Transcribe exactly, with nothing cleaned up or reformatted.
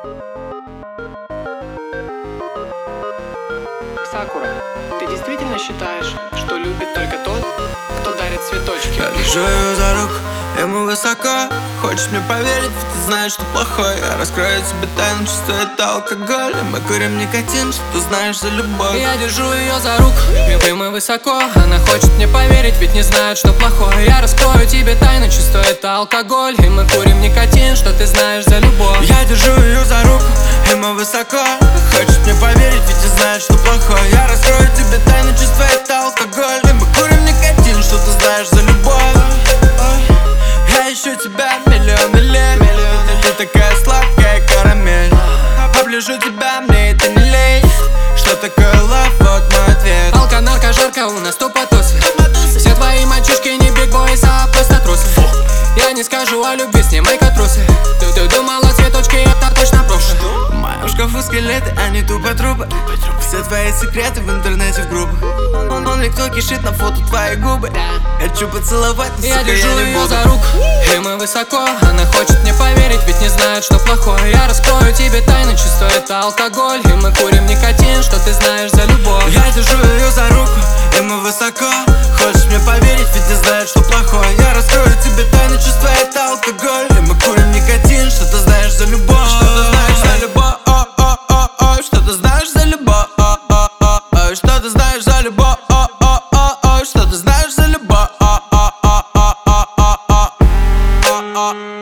Сакура, ты действительно считаешь, что любит только тот, кто дарит цветочки? Я держу ее за руку, ему высоко. Хочешь мне поверить, ведь ты знаешь, что плохой. Я раскрою тебе тайну, чувство это алкоголь. И мы курим никотин, что ты знаешь за любовь. Я держу ее за руку, ему высоко. Она хочет мне поверить, ведь не знает, что плохое. Я раскрою тебе тайну, чувство это алкоголь. И мы курим никотин, что ты знаешь за любовь. Я держу ее за руку, ему высоко. Хочет мне поверить, ведь не знает, что плохое. Я раскрою тебе тайну, чувство это алкоголь. И мы курим никотин, что ты знаешь за любовь. Я ищу тебя миллионы лет, ты такая сладкая карамель. Оближу тебя, мне это не лень. Что такое love, вот мой ответ. Алка, нарко, жарко, у нас тупотусы. Все твои мальчишки не биг бойс, а просто трусы. Я не скажу о любви, снимай-ка трусы. Ты, ты думала, цветочки, это точно прошлое. В моем шкафу скелеты, а не тупо трупы. Все твои секреты в интернете в группах. Он, он ли кто кишит на фото твои губы. Хочу поцеловать, но Я сука, держу я не ее буду. за руку, и мы высоко. Она хочет мне поверить, ведь не знает, что плохое. Я раскрою тебе тайну, чувство это алкоголь. И мы курим никотин, что ты знаешь за любовь. Я держу ее за руку, и мы высоко. Хочешь мне поверить, ведь не знает, что плохое. Я раскрою тебе тайну, чувство это алкоголь. И мы курим никотин, что ты знаешь за любовь. Что ты знаешь за любовь. О-о-о-о-о. Что ты знаешь за любовь. О-о-о-о. Что ты знаешь за любовь. О-о-о-о. Что ты знаешь за любовь. О-о-о-о-о.